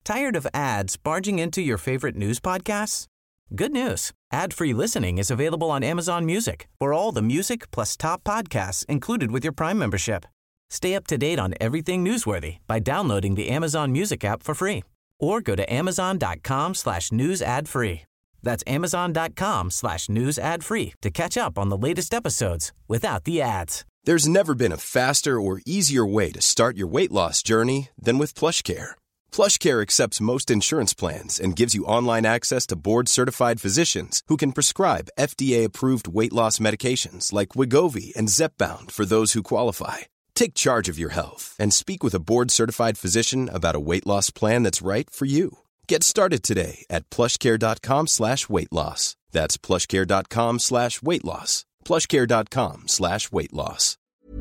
Tired of ads barging into your favorite news podcasts? Good news. Ad-free listening is available on Amazon Music for all the music plus top podcasts included with your Prime membership. Stay up to date on everything newsworthy by downloading the Amazon Music app for free or go to amazon.com/news ad free. That's amazon.com/news ad free to catch up on the latest episodes without the ads. There's never been a faster or easier way to start your weight loss journey than with PlushCare. PlushCare accepts most insurance plans and gives you online access to board-certified physicians who can prescribe FDA-approved weight loss medications like Wegovy and Zepbound for those who qualify. Take charge of your health and speak with a board-certified physician about a weight loss plan that's right for you. Get started today at plushcare.com/weight loss. That's plushcare.com/weight loss. plushcare.com/weight loss.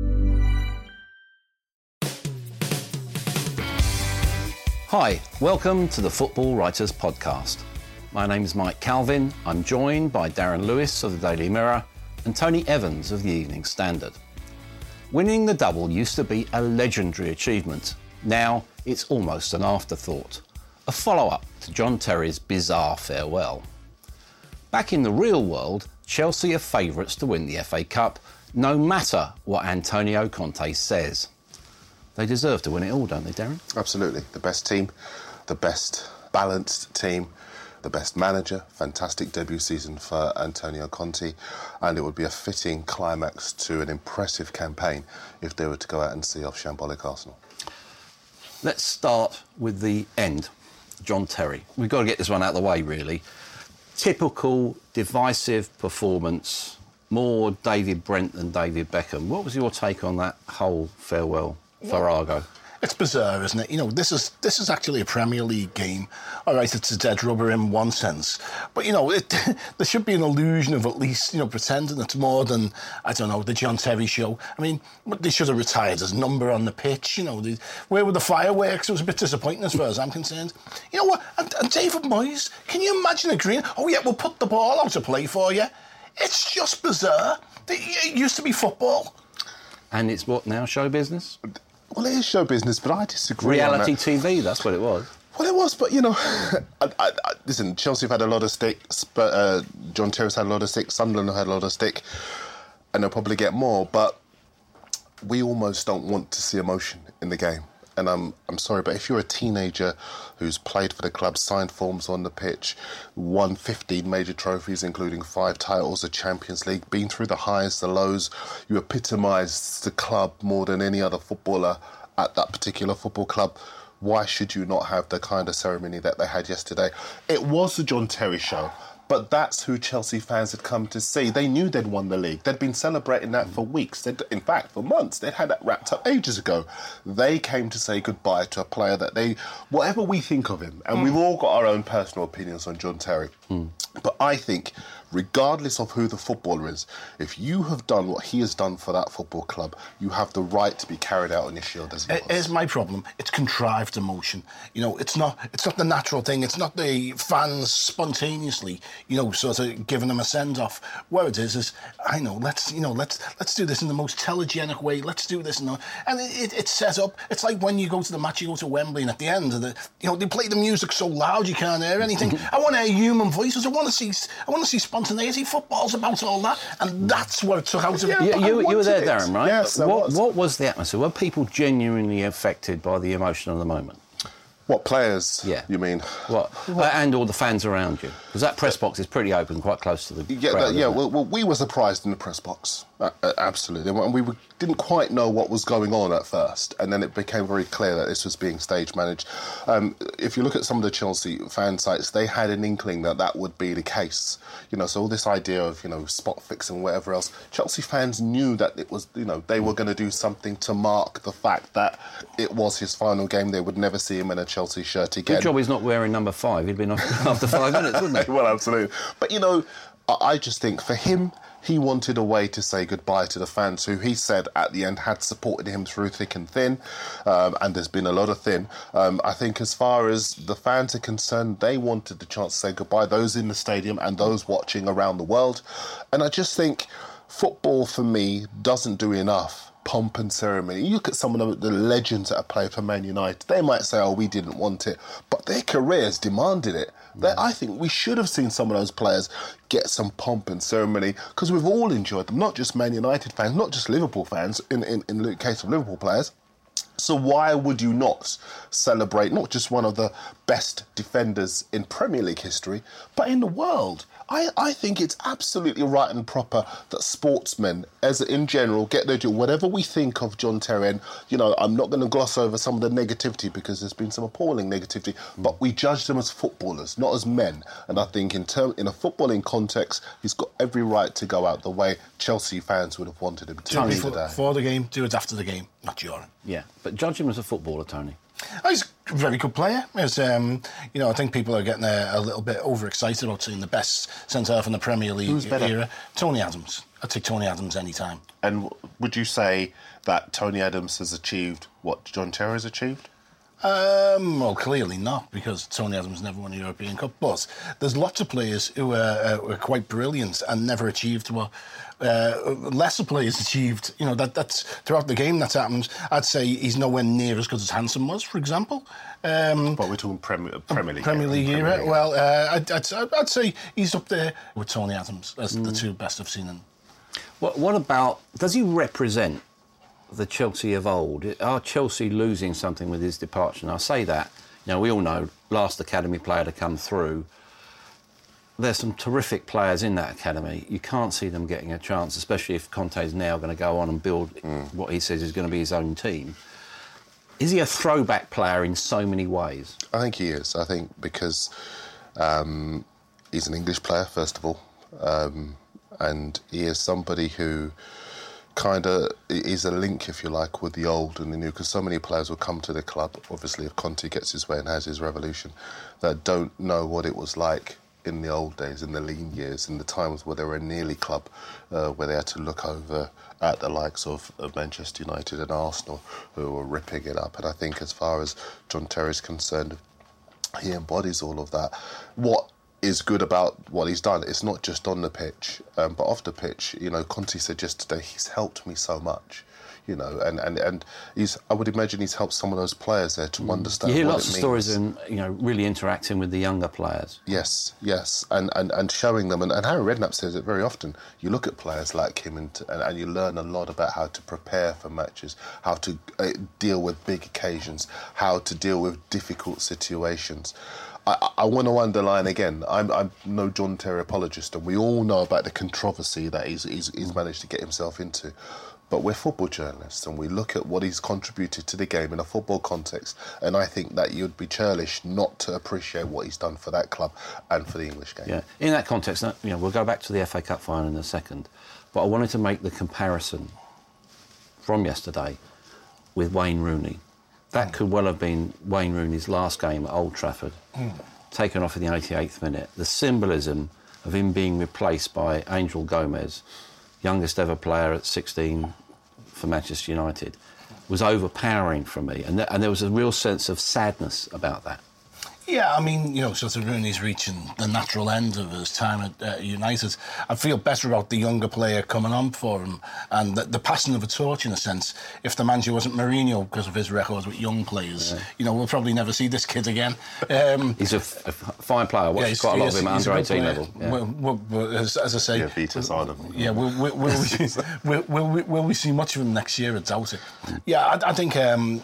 Hi, welcome to the Football Writers Podcast. My name is Mike Calvin. I'm joined by Darren Lewis of the Daily Mirror and Tony Evans of the Evening Standard. Winning the double used to be a legendary achievement. Now it's almost an afterthought. A follow-up to John Terry's bizarre farewell. Back in the real world, Chelsea are favourites to win the FA Cup, no matter what Antonio Conte says. They deserve to win it all, don't they, Darren? Absolutely. The best team, the best balanced team, the best manager. Fantastic debut season for Antonio Conte, and it would be a fitting climax to an impressive campaign if they were to go out and see off shambolic Arsenal. Let's start with the end. John Terry. We've got to get this one out of the way, really. Typical divisive performance, more David Brent than David Beckham. What was your take on that whole farewell farrago? It's bizarre, isn't it? You know, this is actually a Premier League game. All right, it's a dead rubber in one sense. But, you know, there should be an illusion of at least, you know, pretending it's more than, I don't know, the John Terry show. I mean, they should have retired his number on the pitch, you know. Where were the fireworks? It was a bit disappointing as far as I'm concerned. You know what? And David Moyes, can you imagine agreeing, oh, yeah, we'll put the ball out to play for you? It's just bizarre. It used to be football. And it's what now, show business? Well, it is show business, but I disagree. Reality TV, that's what it was. Well, it was, but, you know, listen, Chelsea have had a lot of stick, John Terry's had a lot of stick, Sunderland have had a lot of stick, and they'll probably get more, but we almost don't want to see emotion in the game. And I'm sorry, but if you're a teenager who's played for the club, signed forms on the pitch, won 15 major trophies, including 5 titles of Champions League, been through the highs, the lows, you epitomise the club more than any other footballer at that particular football club. Why should you not have the kind of ceremony that they had yesterday? It was the John Terry show, but that's who Chelsea fans had come to see. They knew they'd won the league. They'd been celebrating that for weeks. In fact, for months. They'd had that wrapped up ages ago. They came to say goodbye to a player that whatever we think of him, and we've all got our own personal opinions on John Terry, but I think, regardless of who the footballer is, if you have done what he has done for that football club, you have the right to be carried out on your shield as he was. Here's my problem. It's contrived emotion. You know, it's not the natural thing. It's not the fans spontaneously, you know, sort of giving them a send-off. What it is, I know, let's do this in the most telegenic way. Let's do this. And it's set up. It's like when you go to the match, you go to Wembley, and at the end of they play the music so loud you can't hear anything. I want to hear human voices. I want to see spontaneity. Football's about all that, and that's what it took out of it. You were there, Darren, right? Yes, what was the atmosphere? Were people genuinely affected by the emotion of the moment? What, players? Yeah. You mean? What? And all the fans around you? Because that press box is pretty open, quite close to the crowd, well, we were surprised in the press box. Absolutely. And we didn't quite know what was going on at first, and then it became very clear that this was being stage managed. If you look at some of the Chelsea fan sites, they had an inkling that would be the case. You know, so all this idea of, you know, spot fixing and whatever else, Chelsea fans knew that it was, you know, they were going to do something to mark the fact that it was his final game. They would never see him in a Chelsea shirt again. Good job he's not wearing number 5. He'd been off after 5 minutes, wouldn't he? Well, absolutely. But, you know, I just think for him, he wanted a way to say goodbye to the fans who he said at the end had supported him through thick and thin, and there's been a lot of thin. I think as far as the fans are concerned, they wanted the chance to say goodbye, those in the stadium and those watching around the world. And I just think football for me doesn't do enough pomp and ceremony. You look at some of the legends that have played for Man United. They might say, "Oh, we didn't want it," but their careers demanded it. I think we should have seen some of those players get some pomp and ceremony, because we've all enjoyed them, not just Man United fans, not just Liverpool fans, in the case of Liverpool players. So why would you not celebrate not just one of the best defenders in Premier League history, but in the world? I think it's absolutely right and proper that sportsmen, as in general, get their due. Whatever we think of John Terry, and, you know, I'm not going to gloss over some of the negativity, because there's been some appalling negativity, but we judge them as footballers, not as men. And I think in a footballing context, he's got every right to go out the way Chelsea fans would have wanted him to. Do it before the game, do it after the game, not during. Yeah, but judge him as a footballer, Tony. He's a very good player. As, you know, I think people are getting a little bit overexcited about seeing the best centre-half in the Premier League era. Tony Adams. I'd take Tony Adams any time. And would you say that Tony Adams has achieved what John Terry has achieved? Well, clearly not, because Tony Adams never won a European Cup. But there's lots of players who are quite brilliant and never achieved what lesser players achieved. You know, that's throughout the game that's happened. I'd say he's nowhere near as good as Hansen was, for example. But we're talking Premier League. Premier League era. Well, I'd say he's up there with Tony Adams as the two best I've seen him. What about, does he represent the Chelsea of old? Are Chelsea losing something with his departure? And I say that, you know, we all know, last academy player to come through. There's some terrific players in that academy. You can't see them getting a chance, especially if Conte's now going to go on and build what he says is going to be his own team. Is he a throwback player in so many ways? I think he is. I think because he's an English player, first of all, and he is somebody who kind of is a link, if you like, with the old and the new, because so many players will come to the club, obviously if Conte gets his way and has his revolution, that don't know what it was like in the old days, in the lean years, in the times where they were a nearly club, where they had to look over at the likes of Manchester United and Arsenal, who were ripping it up. And I think as far as John Terry is concerned, he embodies all of that. What is good about what he's done, it's not just on the pitch, but off the pitch. You know, Conte said yesterday, he's helped me so much. You know, and he's, I would imagine he's helped some of those players there to understand what it means. You hear lots of stories and, you know, really interacting with the younger players. Yes, and showing them, and Harry Redknapp says it very often. You look at players like him and you learn a lot about how to prepare for matches, how to deal with big occasions, how to deal with difficult situations. I want to underline again, I'm no John Terry apologist, and we all know about the controversy that he's managed to get himself into. But we're football journalists, and we look at what he's contributed to the game in a football context, and I think that you'd be churlish not to appreciate what he's done for that club and for the English game. Yeah, in that context, you know, we'll go back to the FA Cup final in a second, but I wanted to make the comparison from yesterday with Wayne Rooney. That could well have been Wayne Rooney's last game at Old Trafford, taken off in the 88th minute. The symbolism of him being replaced by Angel Gomez, youngest ever player at 16 for Manchester United, was overpowering for me. And there was a real sense of sadness about that. Yeah, I mean, you know, sort of Rooney's reaching the natural end of his time at United. I feel better about the younger player coming on for him and the passing of a torch, in a sense. If the manager wasn't Mourinho because of his records with young players, you know, we'll probably never see this kid again. He's a fine player. I watched quite a lot of him under 18 level. Yeah. Well, as I say... Yeah, Vitas Arnhem. Yeah, will we see much of him next year? I doubt it. Yeah, I think...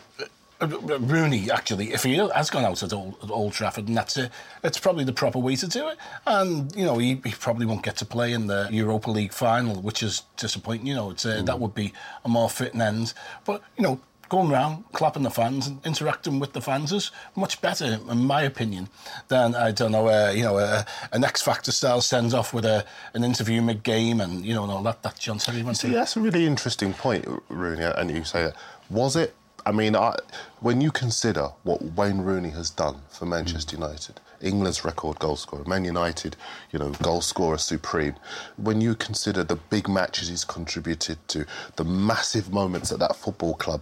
Rooney, actually, if he has gone out at Old Trafford, and that's it, it's probably the proper way to do it. And, you know, he probably won't get to play in the Europa League final, which is disappointing. You know, it's that would be a more fitting end. But, you know, going around, clapping the fans and interacting with the fans is much better, in my opinion, than, I don't know, an X Factor style send-off with an interview mid-game and, you know, and all that John Terry went through. That's a really interesting point, Rooney, and you say, was it? I mean, when you consider what Wayne Rooney has done for Manchester United, England's record goal scorer, Man United, you know, goal scorer supreme, when you consider the big matches he's contributed to, the massive moments at that football club,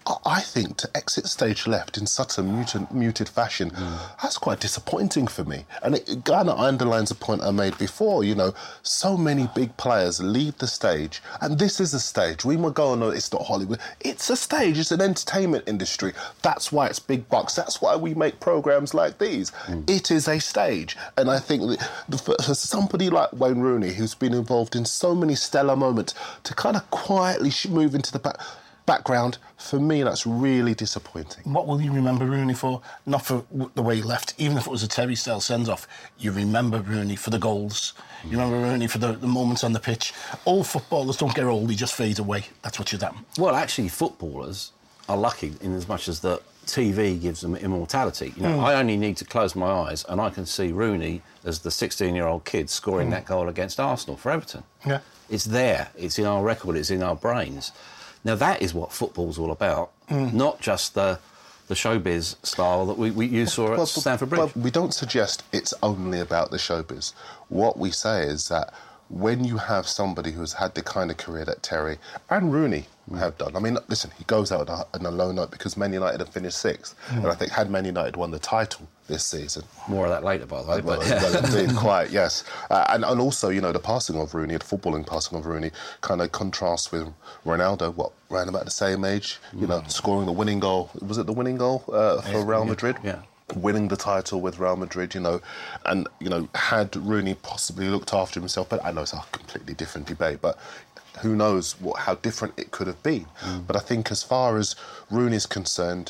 I think to exit stage left in such a muted fashion, that's quite disappointing for me. And it kind of underlines a point I made before, so many big players leave the stage, and this is a stage. We might go, oh, no, it's not Hollywood. It's a stage, it's an entertainment industry. That's why it's big bucks. That's why we make programmes like these. It is a stage. And I think that for somebody like Wayne Rooney, who's been involved in so many stellar moments, to kind of quietly move into the background, for me, that's really disappointing. What will you remember Rooney for? Not for the way he left. Even if it was a Terry-style send-off, you remember Rooney for the goals. You remember Rooney for the moments on the pitch. All footballers don't get old, they just fade away. That's what should happen. Well, actually, footballers are lucky in as much as that TV gives them immortality. I only need to close my eyes and I can see Rooney as the 16-year-old kid scoring that goal against Arsenal for Everton. Yeah. It's there. It's in our record. It's in our brains. Now, that is what football's all about, not just the showbiz style that you saw at Stamford Bridge. But we don't suggest it's only about the showbiz. What we say is that when you have somebody who's had the kind of career that Terry and Rooney have done. I mean, listen, he goes out on a low note because Man United have finished sixth. And I think had Man United won the title this season... More of that later, by the way. Well, indeed, quite, yes. And also, the passing of Rooney, the footballing passing of Rooney, kind of contrasts with Ronaldo, around about the same age, scoring the winning goal. Was it the winning goal for Real Madrid? Yeah. Winning the title with Real Madrid, and, had Rooney possibly looked after himself, but I know it's a completely different debate, but who knows how different it could have been. But I think as far as Rooney's concerned,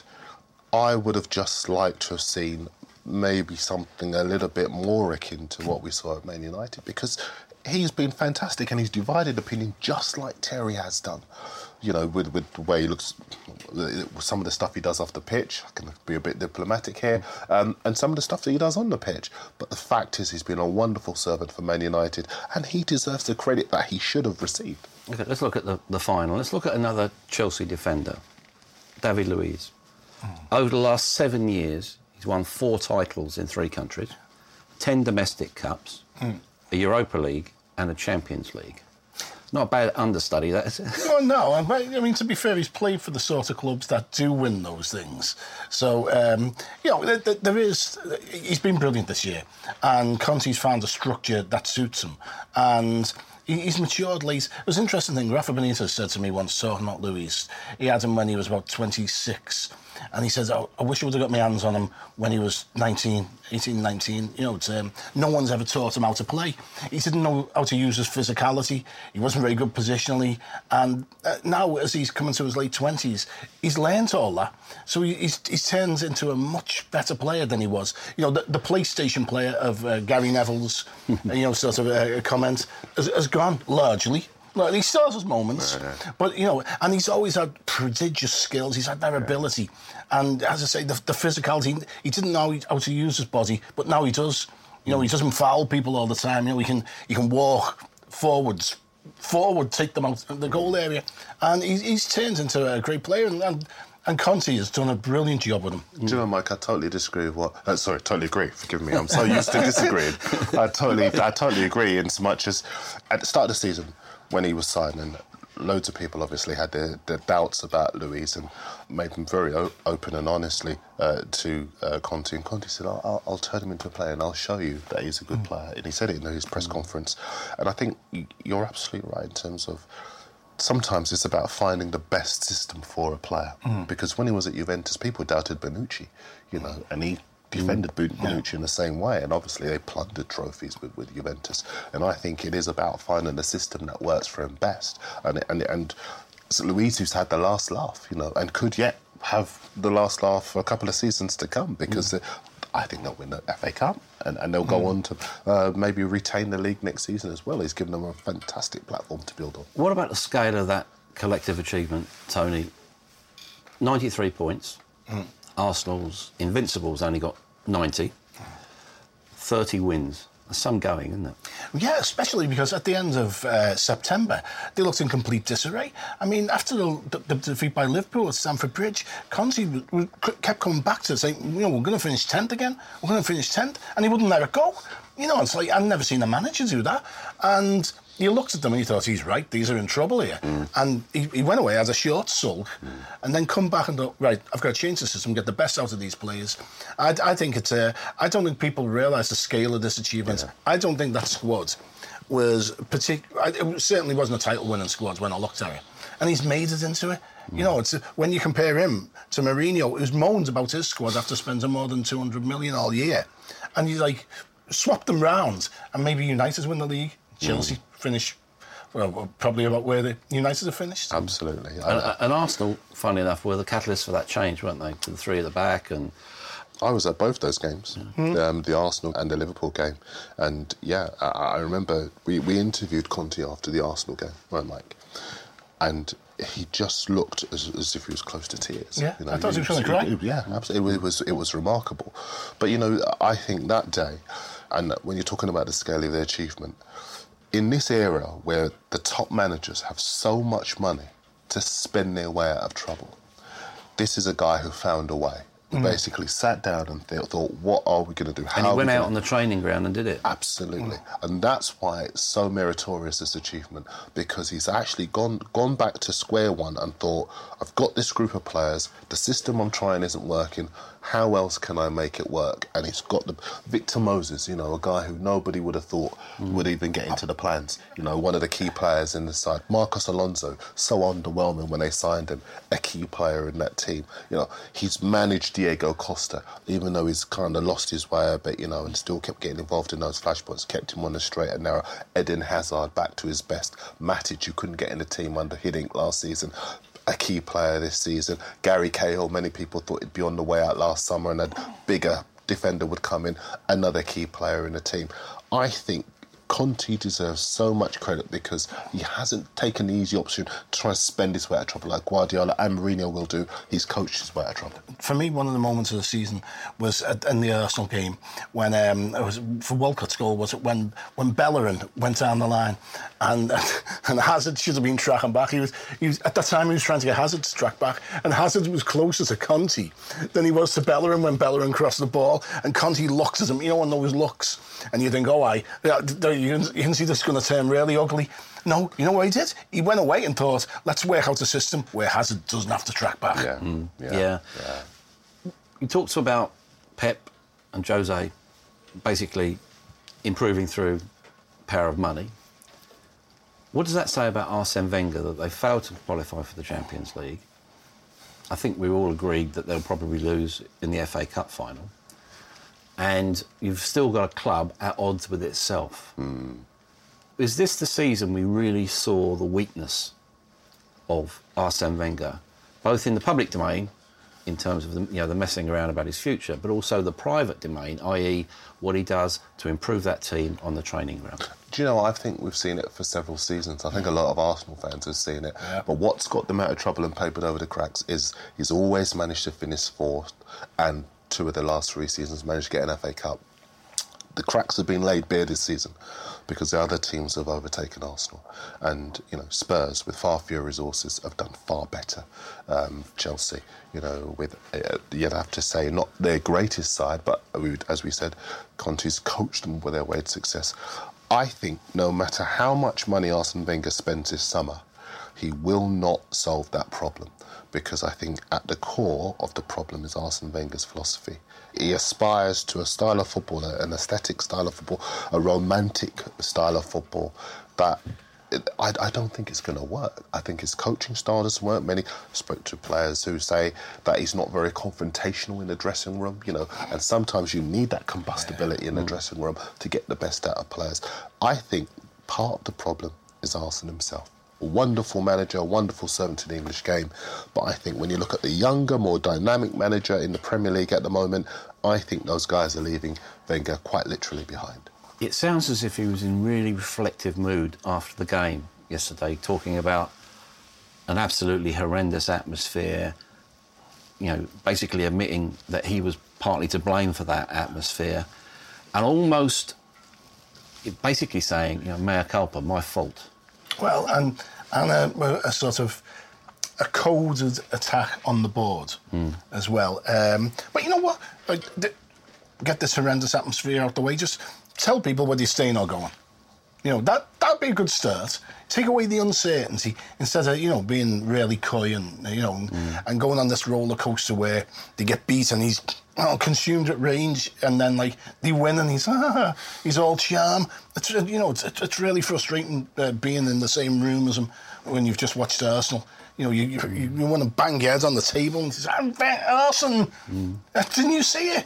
I would have just liked to have seen maybe something a little bit more akin to what we saw at Man United, because he's been fantastic and he's divided opinion just like Terry has done. With the way he looks, some of the stuff he does off the pitch, I can be a bit diplomatic here, and some of the stuff that he does on the pitch. But the fact is he's been a wonderful servant for Man United and he deserves the credit that he should have received. Okay, let's look at the final. Let's look at another Chelsea defender, David Luiz. Over the last 7 years, he's won 4 titles in 3 countries, 10 domestic cups, a Europa League and a Champions League. Not a bad understudy, that is. Well, no. I mean, to be fair, he's played for the sort of clubs that do win those things. So, he's been brilliant this year. And Conte's found a structure that suits him. And he's matured late. It was an interesting thing. Rafa Benitez said to me once, talking about Luiz, he had him when he was about 26. And he says, I wish I would have got my hands on him when he was 18, 19. No one's ever taught him how to play. He didn't know how to use his physicality. He wasn't very good positionally. And now, as he's coming to his late 20s, he's learned all that. So he's turned into a much better player than he was. The PlayStation player of Gary Neville's, sort of a comment has gone largely. Well, he still has his moments, but, and he's always had prodigious skills. He's had that ability. And, as I say, the physicality, he didn't know how to use his body, but now he does. He doesn't foul people all the time. He can walk forward, take them out of the goal area. And he's turned into a great player. And Conte has done a brilliant job with him. Do you know, Mike, I totally disagree with totally agree. Forgive me, I'm so used to disagreeing. I totally agree in so much as at the start of the season, when he was signing, loads of people obviously had their doubts about Luiz and made them very open and honestly to Conte. And Conte said, I'll turn him into a player and I'll show you that he's a good player. And he said it in his press conference. And I think you're absolutely right in terms of sometimes it's about finding the best system for a player. Because when he was at Juventus, people doubted Bonucci, and he defended Bonucci in the same way, and obviously they plundered trophies with Juventus. And I think it is about finding the system that works for him best. And it's Luiz who's had the last laugh, and could yet have the last laugh for a couple of seasons to come, because I think they'll win the FA Cup and they'll go on to maybe retain the league next season as well. He's given them a fantastic platform to build on. What about the scale of that collective achievement, Tony? 93 points. Arsenal's Invincibles only got 90. 30 wins. That's some going, isn't it? Yeah, especially because at the end of September, they looked in complete disarray. I mean, after the defeat by Liverpool at Stamford Bridge, Conte kept coming back to saying, we're going to finish 10th again. We're going to finish 10th. And he wouldn't let it go. You know, it's like, I've never seen a manager do that. And you looked at them and you thought, he's right, these are in trouble here. And he went away, had a short sulk, and then come back and thought, right, I've got to change the system, get the best out of these players. I think it's I don't think people realise the scale of this achievement. I don't think that squad was it certainly wasn't a title-winning squad when I looked at it. And he's made it into it. You know, it's when you compare him to Mourinho, who's moans about his squad after spending more than 200 million all year, and he's like, swap them round, and maybe United win the league, Chelsea finish, well, probably about where the United have finished. Absolutely. And Arsenal, funnily enough, were the catalyst for that change, weren't they? To the three at the back. And I was at both those games, the Arsenal and the Liverpool game. And, I remember we interviewed Conte after the Arsenal game, right, Mike? And he just looked as if he was close to tears. Yeah, you know, I thought he was going to cry. Yeah, absolutely. It was remarkable. But, you know, I think that day, and when you're talking about the scale of their achievement, in this era where the top managers have so much money to spend their way out of trouble, this is a guy who found a way. Who basically sat down and thought, what are we going to do? And he went out on the training ground and did it. Absolutely. And that's why it's so meritorious, this achievement, because he's actually gone back to square one and thought, I've got this group of players, the system I'm trying isn't working, how else can I make it work? And he's got Victor Moses, you know, a guy who nobody would have thought would even get into the plans. You know, one of the key players in the side. Marcos Alonso, so underwhelming when they signed him, a key player in that team. You know, he's managed Diego Costa, even though he's kind of lost his way a bit, you know, and still kept getting involved in those flashpoints, kept him on the straight and narrow. Eden Hazard back to his best. Matic, who couldn't get in the team under Hiddink last season, a key player this season. Gary Cahill, many people thought he'd be on the way out last summer and a bigger defender would come in, another key player in the team. I think Conte deserves so much credit because he hasn't taken the easy option to try and spend his way out of trouble like Guardiola and Mourinho will do. He's coached his way out of trouble. For me, one of the moments of the season was in the Arsenal game when it was for Walcott's goal. Was it when Bellerin went down the line and Hazard should have been tracking back. He was at that time he was trying to get Hazard to track back, and Hazard was closer to Conte than he was to Bellerin when Bellerin crossed the ball, and Conte looks at him. You know, on those looks, and you think, you can see this is going to turn really ugly. No, you know what he did? He went away and thought, let's work out a system where Hazard doesn't have to track back. Yeah. You talked about Pep and Jose basically improving through power of money. What does that say about Arsene Wenger, that they failed to qualify for the Champions League? I think we all agreed that they'll probably lose in the FA Cup final. And you've still got a club at odds with itself. Is this the season we really saw the weakness of Arsene Wenger, both in the public domain, in terms of the messing around about his future, but also the private domain, i.e. what he does to improve that team on the training ground? Do you know, I think we've seen it for several seasons. I think a lot of Arsenal fans have seen it. Yeah. But what's got them out of trouble and papered over the cracks is he's always managed to finish fourth, and 2 of the last 3 seasons managed to get an FA Cup. The cracks have been laid bare this season because the other teams have overtaken Arsenal. And, you know, Spurs, with far fewer resources, have done far better. Chelsea, you know, with, you'd have to say, not their greatest side, but as we said, Conte's coached them with their way to success. I think no matter how much money Arsene Wenger spends this summer, he will not solve that problem, because I think at the core of the problem is Arsene Wenger's philosophy. He aspires to a style of football, an aesthetic style of football, a romantic style of football that I don't think it's going to work. I think his coaching style doesn't work. Many spoke to players who say that he's not very confrontational in the dressing room, you know, and sometimes you need that combustibility in the dressing room to get the best out of players. I think part of the problem is Arsene himself. A wonderful manager, a wonderful servant to the English game. But I think when you look at the younger, more dynamic manager in the Premier League at the moment, I think those guys are leaving Wenger quite literally behind. It sounds as if he was in really reflective mood after the game yesterday, talking about an absolutely horrendous atmosphere, you know, basically admitting that he was partly to blame for that atmosphere, and almost basically saying, you know, mea culpa, my fault. Well, and a sort of a coded attack on the board as well. But you know what? Get this horrendous atmosphere out the way. Just tell people whether you're staying or going. That'd be a good start. Take away the uncertainty instead of, being really coy and, and going on this roller coaster where they get beat and he's consumed at range and then, they win and he's all charm. It's really frustrating being in the same room as him when you've just watched Arsenal. You want to bang your head on the table and say, Arsenal, didn't you see it?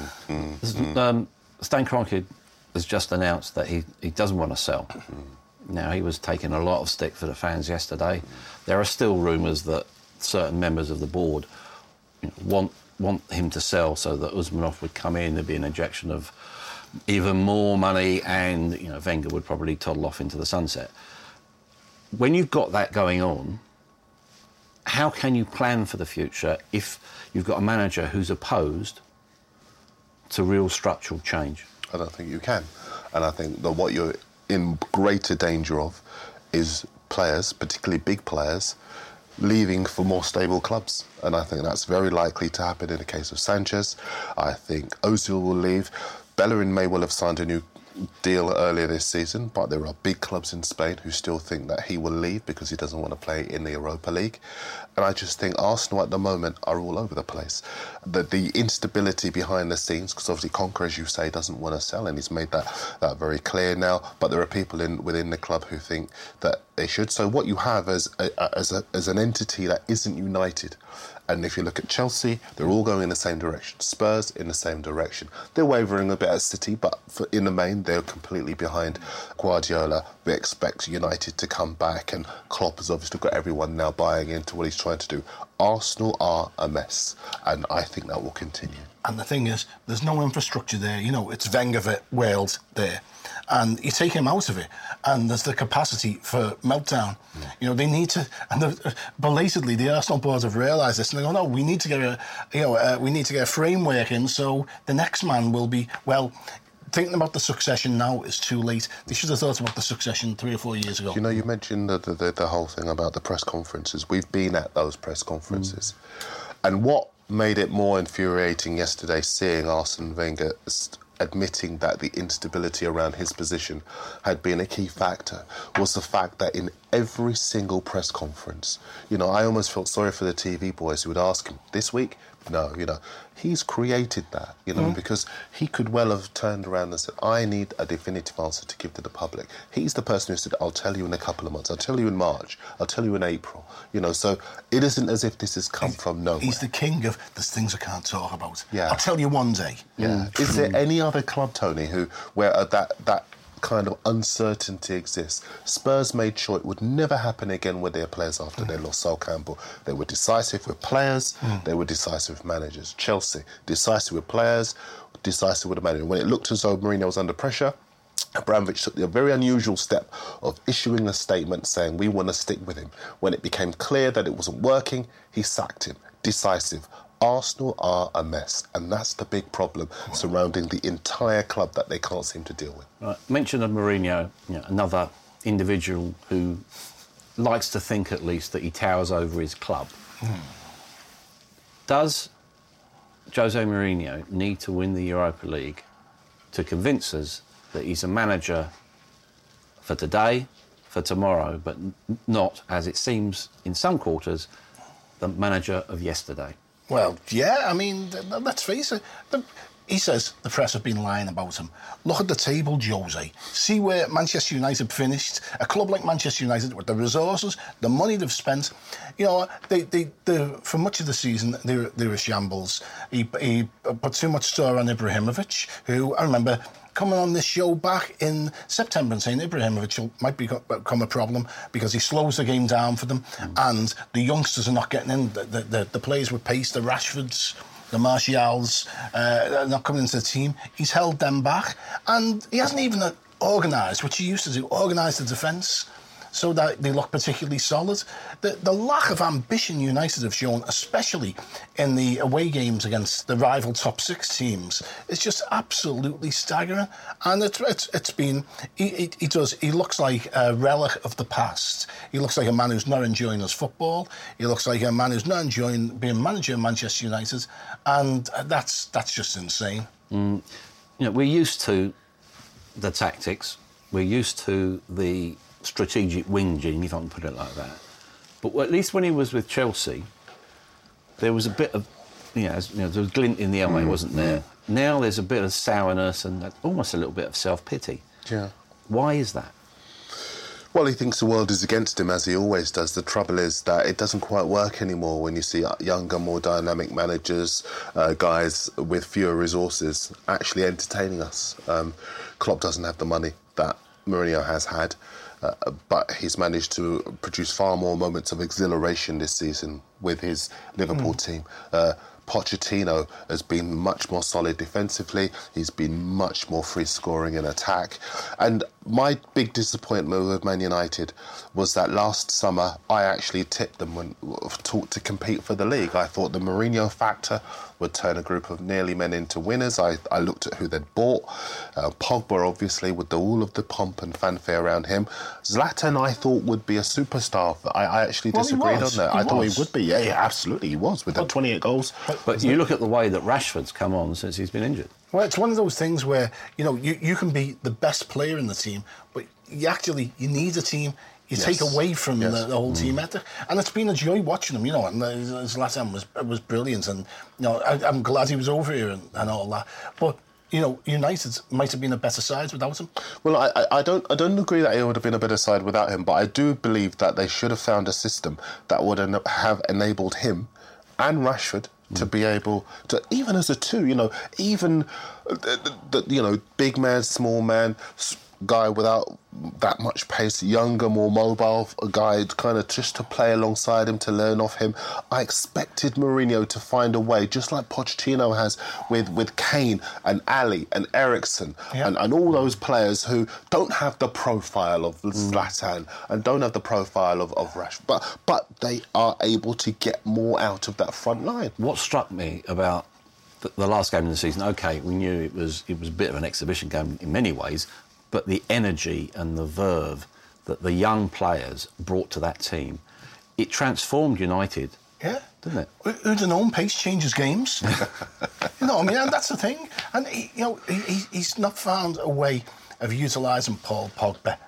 Stan Kroenke has just announced that he doesn't want to sell. Now, he was taking a lot of stick for the fans yesterday. There are still rumours that certain members of the board want him to sell so that Usmanov would come in, there'd be an injection of even more money and, Wenger would probably toddle off into the sunset. When you've got that going on, how can you plan for the future if you've got a manager who's opposed to real structural change? I don't think you can. And I think that what you're in greater danger of is players, particularly big players, leaving for more stable clubs. And I think that's very likely to happen in the case of Sanchez. I think Ozil will leave. Bellerin may well have signed a new deal earlier this season, but there are big clubs in Spain who still think that he will leave because he doesn't want to play in the Europa League. And I just think Arsenal at the moment are all over the place. The instability behind the scenes, because obviously Conker, as you say, doesn't want to sell, and he's made that very clear now, but there are people within the club who think that they should. So what you have as an entity that isn't united. And if you look at Chelsea, they're all going in the same direction. Spurs in the same direction. They're wavering a bit at City, but in the main, they're completely behind Guardiola. We expect United to come back, and Klopp has obviously got everyone now buying into what he's trying to do. Arsenal are a mess, and I think that will continue. And the thing is, there's no infrastructure there. It's Wenger Wales there. And you take him out of it, and there's the capacity for meltdown. They need to, and belatedly, the Arsenal board have realised this, and they go, no, we need to get a framework in, so the next man will be, thinking about the succession now is too late. They should have thought about the succession 3 or 4 years ago. You mentioned the whole thing about the press conferences. We've been at those press conferences. And what made it more infuriating yesterday, seeing Arsene Wenger admitting that the instability around his position had been a key factor, was the fact that in every single press conference, I almost felt sorry for the TV boys who would ask him, this week? No, he's created that, because he could well have turned around and said, I need a definitive answer to give to the public. He's the person who said, I'll tell you in a couple of months, I'll tell you in March, I'll tell you in April, so it isn't as if this has come from nowhere. He's the king of, there's things I can't talk about. Yeah. I'll tell you one day. Yeah. Is there any other club, Tony, where that kind of uncertainty exists? Spurs made sure it would never happen again with their players after they lost Sol Campbell. They were decisive with players, they were decisive with managers. Chelsea, decisive with players, decisive with the manager. When it looked as though Mourinho was under pressure, Abramovich took the very unusual step of issuing a statement saying we want to stick with him. When it became clear that it wasn't working, he sacked him. Decisive. Arsenal are a mess, and that's the big problem surrounding the entire club that they can't seem to deal with. Right. Mention of Mourinho, another individual who likes to think at least that he towers over his club. Does Jose Mourinho need to win the Europa League to convince us that he's a manager for today, for tomorrow, but not, as it seems in some quarters, the manager of yesterday? Well, yeah, let's face it. He says the press have been lying about him. Look at the table, Jose. See where Manchester United finished. A club like Manchester United, with the resources, the money they've spent, they for much of the season, they were shambles. He put too much store on Ibrahimovic, who, I remember coming on this show back in September and saying Ibrahimovic might become a problem because he slows the game down for them, and the youngsters are not getting in. The players with pace, the Rashfords, the Martials, not coming into the team. He's held them back, and he hasn't even organised, which he used to do, organised the defence so that they look particularly solid. The lack of ambition United have shown, especially in the away games against the rival top 6 teams, is just absolutely staggering. And it's been, he looks like a relic of the past. He looks like a man who's not enjoying his football. He looks like a man who's not enjoying being manager of Manchester United, and that's just insane. We're used to the tactics. We're used to the strategic whinging, if I can put it like that. But at least when he was with Chelsea, there was a bit of, there was a glint in the eye, wasn't there? Now there's a bit of sourness and almost a little bit of self-pity. Yeah. Why is that? Well, he thinks the world is against him, as he always does. The trouble is that it doesn't quite work anymore when you see younger, more dynamic managers, guys with fewer resources, actually entertaining us. Klopp doesn't have the money that Mourinho has had, but he's managed to produce far more moments of exhilaration this season with his Liverpool team. Pochettino has been much more solid defensively. He's been much more free scoring in attack. And my big disappointment with Man United was that last summer I actually tipped them when taught to compete for the league. I thought the Mourinho factor would turn a group of nearly men into winners. I looked at who they'd bought. Pogba, obviously, with all of the pomp and fanfare around him. Zlatan, I thought, would be a superstar. I actually disagreed on that. I thought he would be. Yeah, absolutely, he was, with the 28 goals. But you look at the way that Rashford's come on since he's been injured. Well, it's one of those things where, you can be the best player in the team, but you need a team. You take away from the whole team ethic. And it's been a joy watching him, and Zlatan was brilliant. And, I'm glad he was over here and all that. But, United might have been a better side without him. Well, I don't agree that it would have been a better side without him, but I do believe that they should have found a system that would have enabled him and Rashford to be able to, even as a two, even big man, small man, guy without that much pace, younger, more mobile, a guy kind of just to play alongside him, to learn off him. I expected Mourinho to find a way, just like Pochettino has with Kane and Ali and Eriksen and all those players who don't have the profile of Zlatan and don't have the profile of Rashford, but they are able to get more out of that front line. What struck me about the last game of the season, OK, we knew it was a bit of an exhibition game in many ways, but the energy and the verve that the young players brought to that team, it transformed United, didn't it? Who'd have known pace changes games? And that's the thing. And he's not found a way of utilising Paul Pogba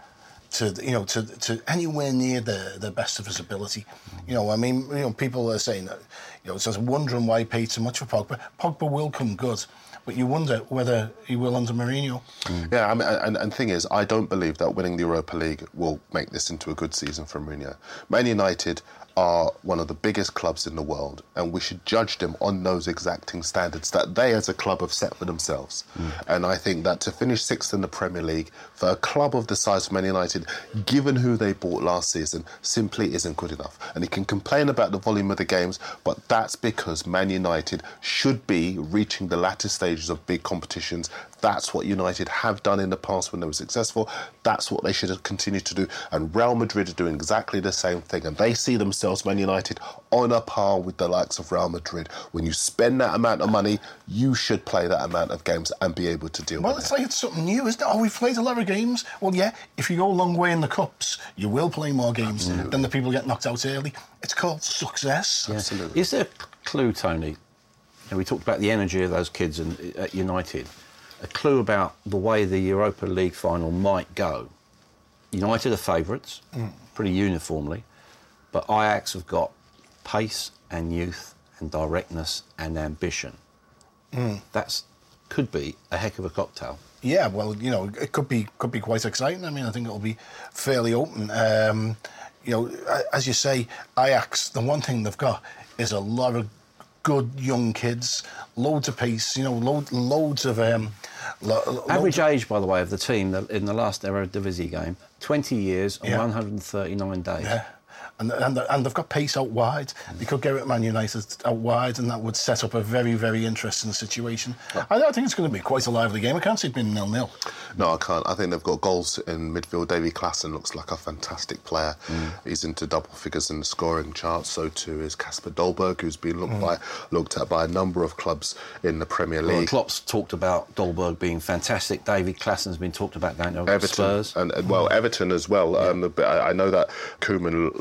to anywhere near the best of his ability. People are saying that, it's wondering why he paid so much for Pogba. Pogba will come good. But you wonder whether he will under Mourinho. Yeah, and the thing is, I don't believe that winning the Europa League will make this into a good season for Mourinho. Man United are one of the biggest clubs in the world, and we should judge them on those exacting standards that they as a club have set for themselves. And I think that to finish sixth in the Premier League for a club of the size of Man United, given who they bought last season, simply isn't good enough. And he can complain about the volume of the games, but that's because Man United should be reaching the latter stages of big competitions. That's what United have done in the past when they were successful. That's what they should have continued to do. And Real Madrid are doing exactly the same thing. And they see themselves, Man United, on a par with the likes of Real Madrid. When you spend that amount of money, you should play that amount of games and be able to deal with it. Well, it's like it's something new, isn't it? Oh, we've played a lot of games. Well, yeah, if you go a long way in the Cups, you will play more games than the people get knocked out early. It's called success. Yeah. Absolutely. Is there a clue, Tony? We talked about the energy of those kids at United. A clue about the way the Europa League final might go. United are favourites, pretty uniformly, but Ajax have got pace and youth and directness and ambition. That could be a heck of a cocktail. Yeah, well, it could be quite exciting. I think it'll be fairly open. As you say, Ajax, the one thing they've got is a lot of good young kids, loads of pace, loads of... Average age, by the way, of the team in the last Eredivisie game, 20 years and 139 days. Yeah. And they've got pace out wide. They could get at Man United out wide, and that would set up a very, very interesting situation. I think it's going to be quite a lively game. I can't see it being 0-0. No, I can't. I think they've got goals in midfield. Davy Klaassen looks like a fantastic player. He's into double figures in the scoring charts. So too is Kasper Dolberg, who's been looked at by a number of clubs in the Premier League. Well, Klopp's talked about Dolberg being fantastic. Davy Klaassen's been talked about going over to Spurs. And Everton as well. I know that Koeman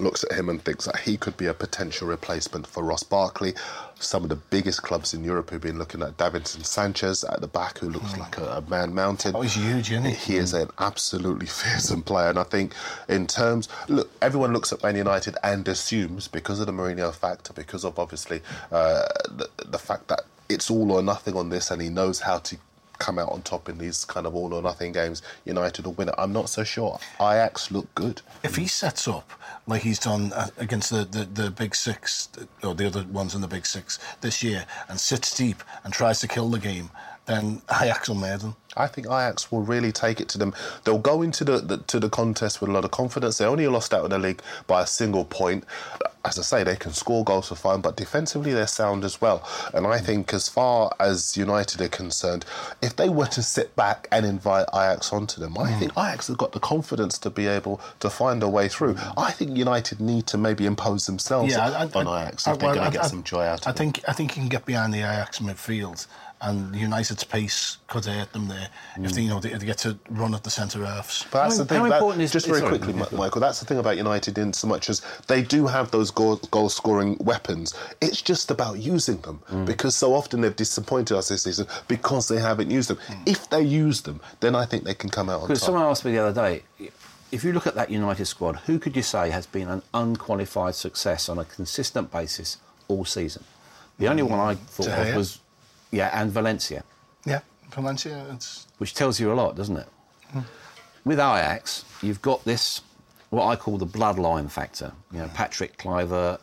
looks at him and thinks that he could be a potential replacement for Ross Barkley. Some of the biggest clubs in Europe have been looking at Davinson Sanchez at the back, who looks like a man mountain. Oh, he's huge, isn't he? He is an absolutely fearsome player. And I think in terms... Look, everyone looks at Man United and assumes, because of the Mourinho factor, because of obviously the fact that it's all or nothing on this, and he knows how to come out on top in these kind of all or nothing games, United will win it. I'm not so sure. Ajax look good. If he sets up like he's done against the Big Six, or the other ones in the Big Six this year, and sits deep and tries to kill the game, then Ajax will murder them. I think Ajax will really take it to them. They'll go into the contest with a lot of confidence. They only lost out in the league by a single point. As I say, they can score goals for fun, but defensively they're sound as well. And I think as far as United are concerned, if they were to sit back and invite Ajax onto them, I think Ajax have got the confidence to be able to find a way through. I think United need to maybe impose themselves on Ajax if they're going to get some joy out of it. I think you can get behind the Ajax midfield, and United's pace could hurt them there if they get to run at the centre halves. But that's the thing. Just very quickly, Michael, that's the thing about United, in so much as they do have those goal-scoring weapons. It's just about using them, because so often they've disappointed us this season because they haven't used them. If they use them, then I think they can come out on top. Because someone asked me the other day, if you look at that United squad, who could you say has been an unqualified success on a consistent basis all season? The only one I thought of was... Yeah, and Valencia. Yeah, Valencia. Which tells you a lot, doesn't it? With Ajax, you've got this, what I call the bloodline factor. You know, Patrick Kluivert,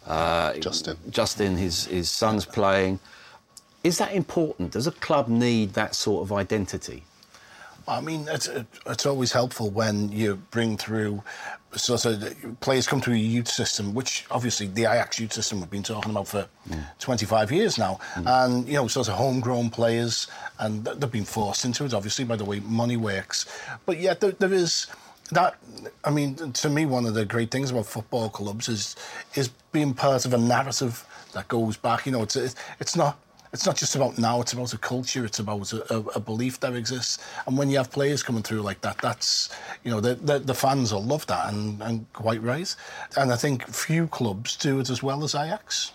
Justin, his son's playing. Is that important? Does a club need that sort of identity? I mean, it's always helpful when you bring through sort of players come through a youth system, which obviously the Ajax youth system we've been talking about for 25 years now, and sort of homegrown players, and they've been forced into it obviously by the way money works. But yet there is that. I mean, to me, one of the great things about football clubs is being part of a narrative that goes back. It's not just about now, it's about a culture, it's about a belief that exists. And when you have players coming through like that, that's, the fans will love that, and quite right. And I think few clubs do it as well as Ajax.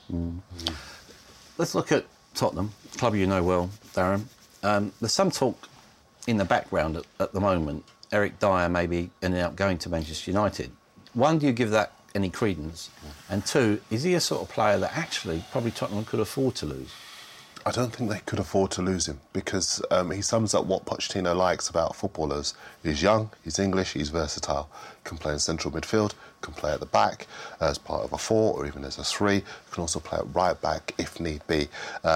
Let's look at Tottenham, a club you know well, Darren. There's some talk in the background at the moment, Eric Dyer maybe ending up going to Manchester United. One, do you give that any credence? And two, is he a sort of player that actually probably Tottenham could afford to lose? I don't think they could afford to lose him, because he sums up what Pochettino likes about footballers. He's young, he's English, he's versatile. Can play in central midfield, can play at the back as part of a 4 or even as a 3. Can also play at right back if need be.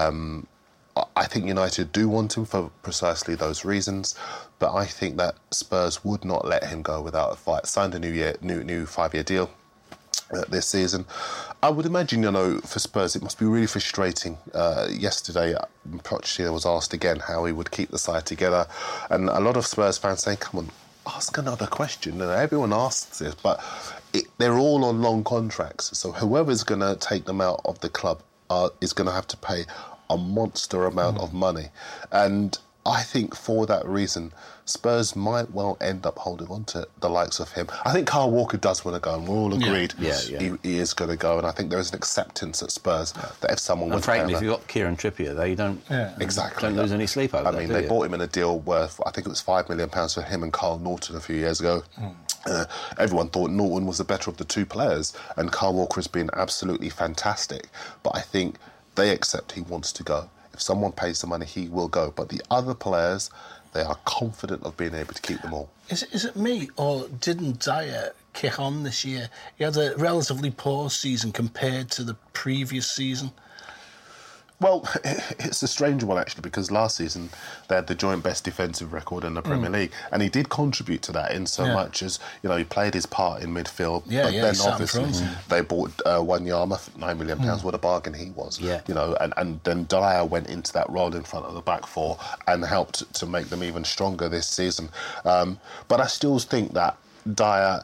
I think United do want him for precisely those reasons, but I think that Spurs would not let him go without a fight. Signed a new 5-year deal this season. I would imagine, for Spurs, it must be really frustrating. Yesterday, Pochettino was asked again how he would keep the side together, and a lot of Spurs fans saying, come on, ask another question. Everyone asks this, but they're all on long contracts, so whoever's going to take them out of the club is going to have to pay a monster amount of money. And I think for that reason, Spurs might well end up holding on to the likes of him. I think Kyle Walker does want to go, and we're all agreed he is going to go. And I think there is an acceptance at Spurs that if someone would... And frankly, if you've got Kieran Trippier there, you don't lose any sleep over that, they bought him in a deal worth, I think it was £5 million for him and Carl Norton a few years ago. Everyone thought Norton was the better of the two players, and Kyle Walker has been absolutely fantastic. But I think they accept he wants to go. If someone pays the money, he will go. But the other players, they are confident of being able to keep them all. Is it me, or didn't Dyer kick on this year? He had a relatively poor season compared to the previous season. Well, it's a strange one, actually, because last season they had the joint best defensive record in the Premier League, and he did contribute to that in so much as, he played his part in midfield, but then obviously they bought Wanyama for £9 million. What a bargain he was. And then Dyer went into that role in front of the back 4 and helped to make them even stronger this season. But I still think that Dyer...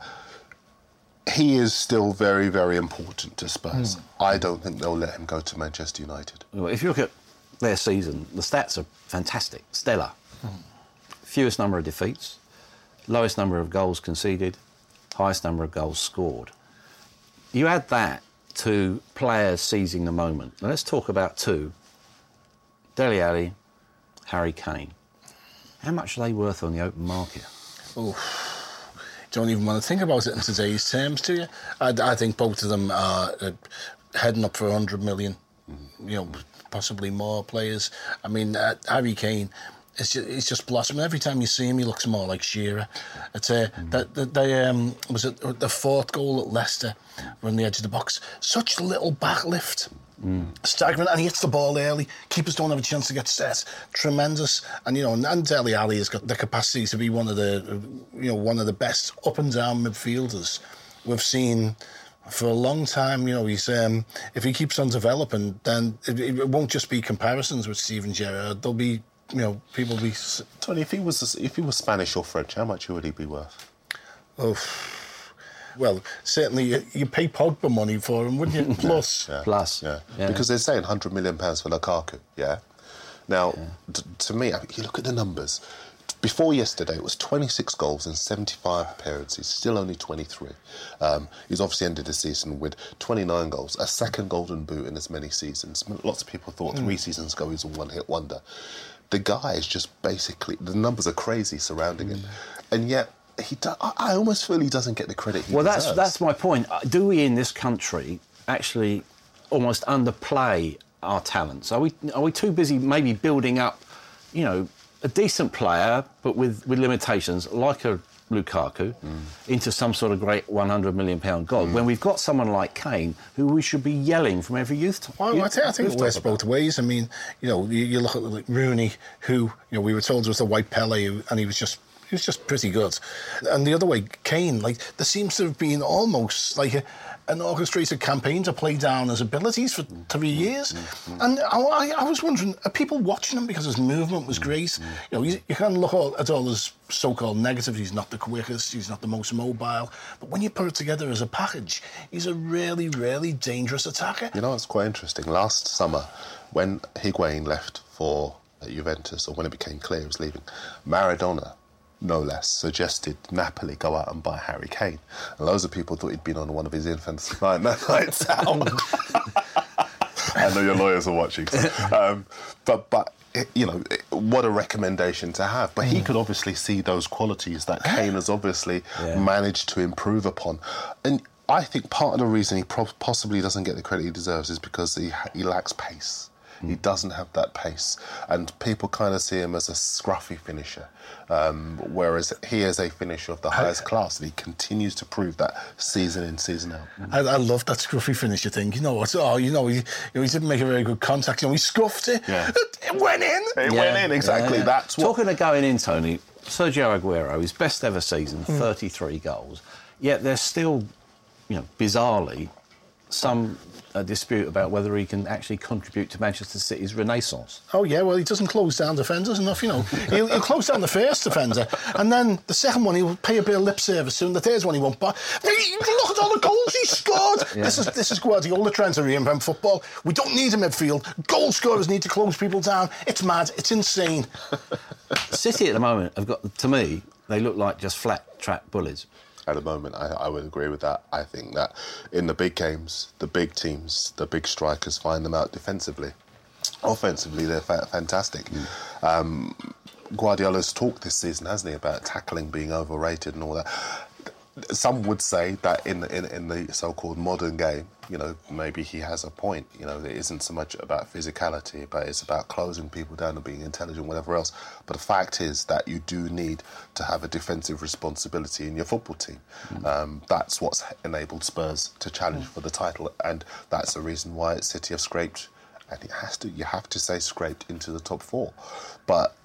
he is still very, very important to Spurs. I don't think they'll let him go to Manchester United. Well, if you look at their season, the stats are fantastic, stellar. Fewest number of defeats, lowest number of goals conceded, highest number of goals scored. you add that to players seizing the moment. Now, let's talk about two. Dele Alli, Harry Kane. How much are they worth on the open market? Oh, don't even want to think about it in today's terms, do you? I think both of them are heading up for 100 million, you know, possibly more players. I mean, Harry Kane, he's just blossoming. Every time you see him, he looks more like Shearer. It's was it the fourth goal at Leicester, on the edge of the box. Such little backlift. Staggering, and he hits the ball early. Keepers don't have a chance to get set. Tremendous, and and Dele Alli has got the capacity to be one of the best up and down midfielders we've seen for a long time. He's if he keeps on developing, then it won't just be comparisons with Steven Gerrard. There'll be people be. Tony, if he was Spanish or French, how much would he be worth? Oh. Well, certainly you pay Pogba money for him, wouldn't you? Plus. Yeah. Because they're saying £100 million for Lukaku, yeah? Now, to me, you look at the numbers. Before yesterday, it was 26 goals in 75 appearances, still only 23. He's obviously ended the season with 29 goals, a second Golden Boot in as many seasons. Lots of people thought 3 seasons ago he's a one-hit wonder. The guy is just basically... The numbers are crazy surrounding him. And yet... I almost feel he doesn't get the credit he deserves. Well, that's my point. Do we in this country actually almost underplay our talents? Are we too busy maybe building up, a decent player but with limitations like a Lukaku into some sort of great £100 million god when we've got someone like Kane who we should be yelling from every youth? I think it works both ways. I mean, you look at Rooney, who we were told was the white Pele, and he was just pretty good. And the other way, Kane, there seems to have been almost like an orchestrated campaign to play down his abilities for 3 years. And I was wondering, are people watching him because his movement was great? You can look at all his so-called negatives. He's not the quickest, he's not the most mobile. But when you put it together as a package, he's a really, really dangerous attacker. It's quite interesting. Last summer, when Higuain left for Juventus, or when it became clear he was leaving, Maradona, no less, suggested Napoli go out and buy Harry Kane. And loads of people thought he'd been on one of his infamous nights out. I know your lawyers are watching. But what a recommendation to have. But he could obviously see those qualities that Kane has obviously managed to improve upon. And I think part of the reason he possibly doesn't get the credit he deserves is because he lacks pace. He doesn't have that pace, and people kind of see him as a scruffy finisher, whereas he is a finisher of the highest class, and he continues to prove that season in, season out. I love that scruffy finisher thing. He didn't make a very good contact. He scuffed it. Yeah. It went in. It went in, exactly. Yeah. That's what... Talking of going in, Tony, Sergio Aguero, his best ever season, 33 goals, yet there's still, bizarrely, some... a dispute about whether he can actually contribute to Manchester City's renaissance. Oh, yeah, well, he doesn't close down defenders enough, He'll close down the first defender, and then the second one, he'll pay a bit of lip service to, and the third one, he won't buy. Look at all the goals he scored! Yeah. This is Guardiola trying to reinvent football. We don't need a midfield. Goal scorers need to close people down. It's mad. It's insane. City at the moment have got, to me, they look like just flat-track bullies. At the moment, I would agree with that. I think that in the big games, the big teams, the big strikers find them out defensively. Offensively, they're fantastic. Guardiola's talked this season, hasn't he, about tackling being overrated and all that. Some would say that in the so-called modern game, maybe he has a point. It isn't so much about physicality, but it's about closing people down and being intelligent, whatever else. But the fact is that you do need to have a defensive responsibility in your football team. That's what's enabled Spurs to challenge for the title, and that's the reason why City have scraped, and you have to say scraped into the top 4. But,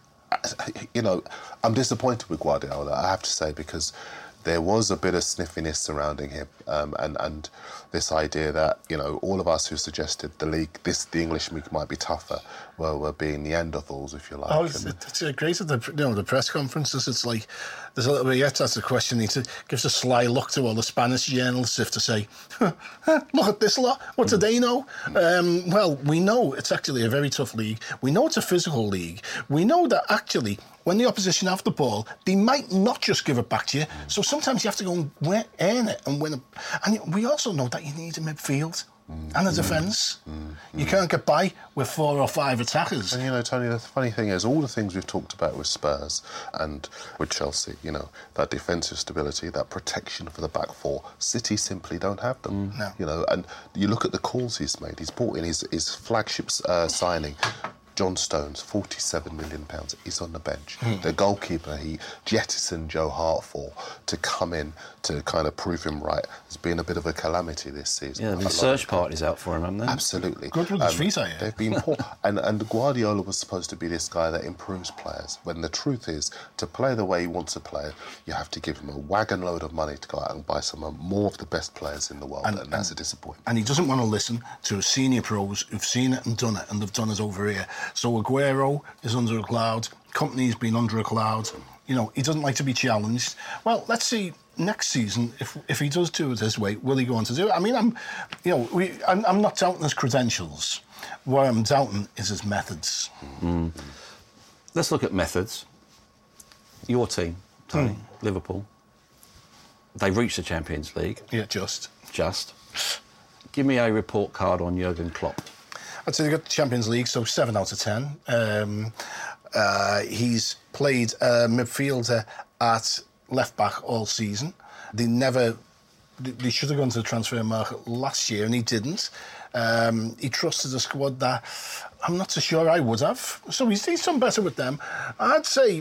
I'm disappointed with Guardiola, I have to say, because there was a bit of sniffiness surrounding him, and this idea that all of us who suggested the English league might be tougher, were being Neanderthals, if you like. Oh, it's great at the press conferences. It's like there's a little bit. Yet that's a question. He gives a sly look to all the Spanish journalists, if to say, "Look at this lot. What do they know?" Well, we know it's actually a very tough league. We know it's a physical league. We know that actually, when the opposition have the ball, they might not just give it back to you. So sometimes you have to go and earn it and win it. And we also know that you need a midfield and a defence. You can't get by with 4 or 5 attackers. And, you know, Tony, the funny thing is, all the things we've talked about with Spurs and with Chelsea, you know, that defensive stability, that protection for the back four, City simply don't have them. No. You know, and you look at the calls he's made. He's brought in his flagship signing, John Stones, £47 million. He's on the bench. The goalkeeper he jettisoned Joe Hart for to come in to kind of prove him right has been a bit of a calamity this season. Yeah, the search party's out for him, haven't they? Absolutely. Good with his feet, are you? They've been poor. and Guardiola was supposed to be this guy that improves players, when the truth is, to play the way he wants to play, you have to give him a wagon load of money to go out and buy some more of the best players in the world, and that's a disappointment. And he doesn't want to listen to senior pros who've seen it and done it, and they've done it over here. So Aguero is under a cloud, Company's been under a cloud. You know, he doesn't like to be challenged. Well, let's see next season if he does do it this way, will he go on to do it? I mean, I'm not doubting his credentials. What I'm doubting is his methods. Let's look at methods. Your team, Tony, Liverpool. They reached the Champions League. Yeah, just. Give me a report card on Jurgen Klopp. I'd say they got the Champions League, so 7 out of 10. He's played midfielder at left-back all season. They should have gone to the transfer market last year, and he didn't. He trusted a squad that I'm not so sure I would have. So he's done better with them. I'd say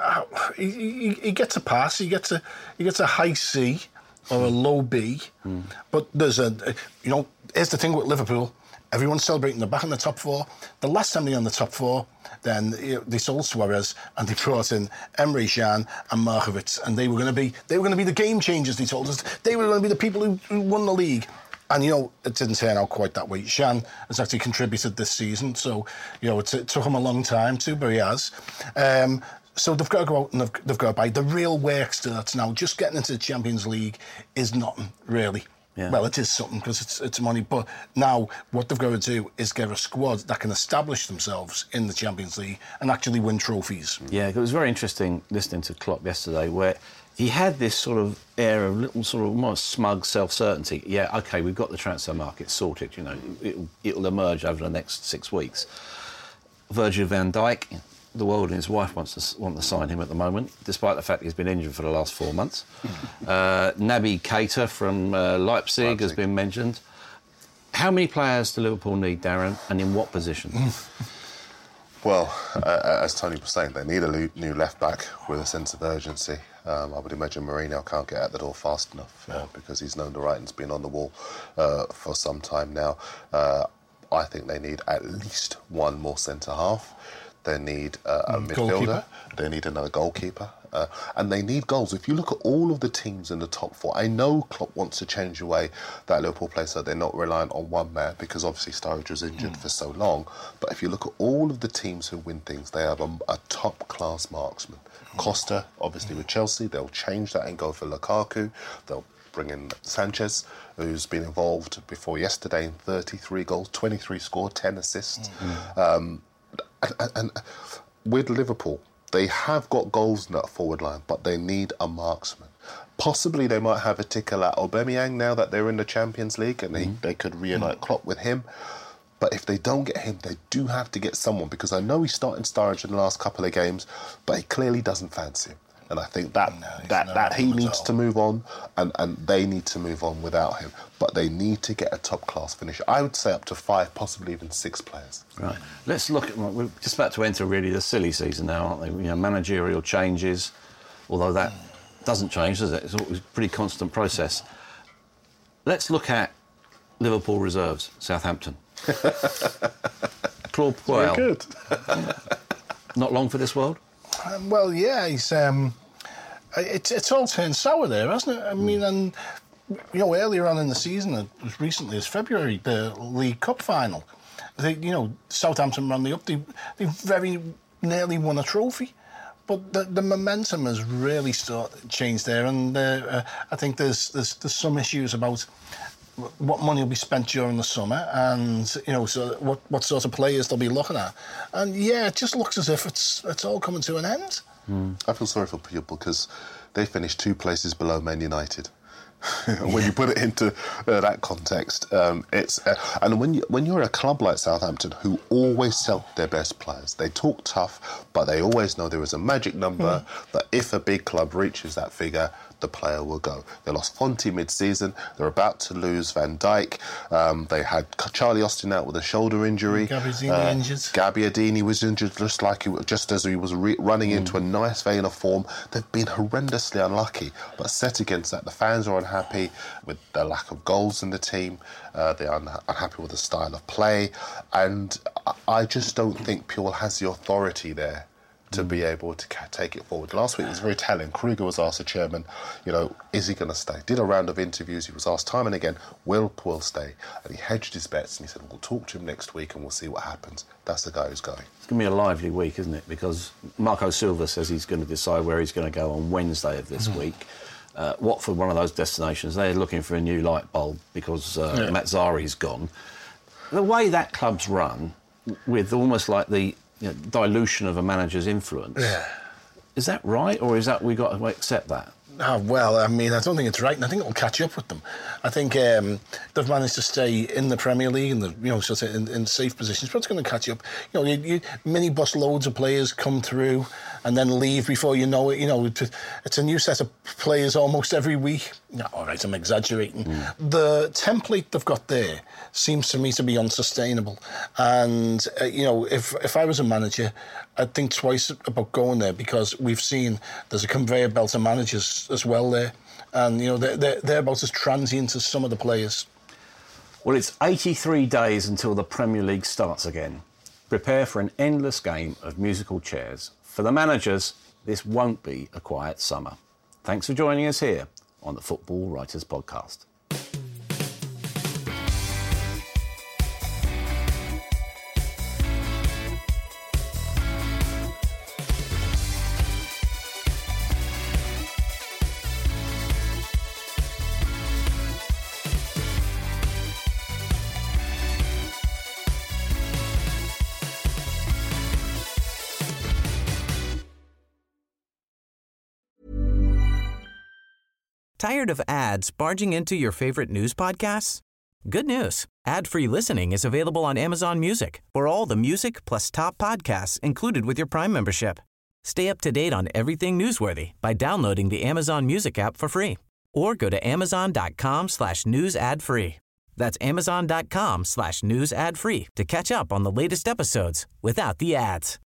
he gets a pass. He gets a high C or a low B. But there's here's the thing with Liverpool. Everyone's celebrating the back in the top 4. The last time they were in the top 4, then they sold Suarez and they brought in Emre Can and Markovic, and they were going to be the game changers. They told us they were going to be the people who won the league. And, it didn't turn out quite that way. Can has actually contributed this season, so, it took him a long time to, but he has. So they've got to go out and they've got to buy. The real work starts now. Just getting into the Champions League is nothing, really. Yeah. Well, it is something because it's money, but now what they've got to do is get a squad that can establish themselves in the Champions League and actually win trophies. Yeah, it was very interesting listening to Klopp yesterday, where he had this sort of air of little sort of almost smug self-certainty. Yeah, OK, we've got the transfer market sorted, it'll emerge over the next 6 weeks. Virgil van Dijk, the world and his wife want to sign him at the moment, despite the fact he's been injured for the last 4 months. Naby Keita from Leipzig has been mentioned. How many players do Liverpool need, Darren, and in what position? Well, as Tony was saying, they need a new left-back with a sense of urgency. I would imagine Mourinho can't get out the door fast enough because he's known the writing's been on the wall for some time now. I think they need at least one more centre-half. They need a midfielder. Goalkeeper. They need another goalkeeper. And they need goals. If you look at all of the teams in the top 4, I know Klopp wants to change the way that Liverpool play so they're not reliant on one man, because obviously Sturridge was injured for so long. But if you look at all of the teams who win things, they have a top-class marksman. Costa, obviously with Chelsea, they'll change that and go for Lukaku. They'll bring in Sanchez, who's been involved before yesterday in 33 goals, 23 scored, 10 assists. And with Liverpool, they have got goals in that forward line, but they need a marksman. Possibly they might have a tickle at Aubameyang now that they're in the Champions League, and they could reunite Klopp with him. But if they don't get him, they do have to get someone, because I know he's starting Sturridge in the last couple of games, but he clearly doesn't fancy him. And I think that he needs to move on, and they need to move on without him. But they need to get a top-class finisher. I would say up to 5, possibly even 6 players. Right. Let's look at... We're just about to enter really the silly season now, aren't they? Managerial changes, although that doesn't change, does it? It's always a pretty constant process. Let's look at Liverpool reserves, Southampton. Claude Puel. Very good. Not long for this world? Well, yeah, he's... it's all turned sour there, hasn't it? I mean, and... earlier on in the season, as recently as February, the League Cup final, Southampton ran the up. They very nearly won a trophy, but the momentum has really changed there, and I think there's some issues about what money will be spent during the summer, and so what sort of players they'll be looking at, and it just looks as if it's all coming to an end. I feel sorry for people because they finished 2 places below Man United. When you put it into that context, it's and when you're a club like Southampton, who always sell their best players, they talk tough, but they always know there is a magic number that if a big club reaches that figure, the player will go. They lost Fonte mid-season. They're about to lose Van Dijk. They had Charlie Austin out with a shoulder injury. Gabbiadini injured. Gabbiadini was injured just as he was running into a nice vein of form. They've been horrendously unlucky, but set against that, the fans are unhappy with the lack of goals in the team. They are unhappy with the style of play, and I just don't think Puel has the authority there to be able to take it forward. Last week it was very telling. Kruger was asked, the chairman, is he going to stay? Did a round of interviews. He was asked time and again, will Puel stay? And he hedged his bets and he said, we'll talk to him next week and we'll see what happens. That's the guy who's going. It's going to be a lively week, isn't it? Because Marco Silva says he's going to decide where he's going to go on Wednesday of this week. Watford, one of those destinations, they're looking for a new light bulb because Mazzari's gone. The way that club's run, with almost like the dilution of a manager's influence. Yeah. Is that right, or is that we got to accept that? Well, I mean, I don't think it's right, and I think it will catch up with them. I think they've managed to stay in the Premier League and in safe positions, but it's going to catch up. You mini bus loads of players come through and then leave before you know it. It's a new set of players almost every week. All right, I'm exaggerating. The template they've got there seems to me to be unsustainable. And if I was a manager, I'd think twice about going there, because we've seen there's a conveyor belt of managers as well there, and they're about as transient as some of the players. Well, it's 83 days until the Premier League starts again. Prepare for an endless game of musical chairs. For the managers, this won't be a quiet summer. Thanks for joining us here on the Football Writers Podcast. Tired of ads barging into your favorite news podcasts? Good news. Ad-free listening is available on Amazon Music for all the music plus top podcasts included with your Prime membership. Stay up to date on everything newsworthy by downloading the Amazon Music app for free, or go to amazon.com/news ad free. That's amazon.com/news ad free to catch up on the latest episodes without the ads.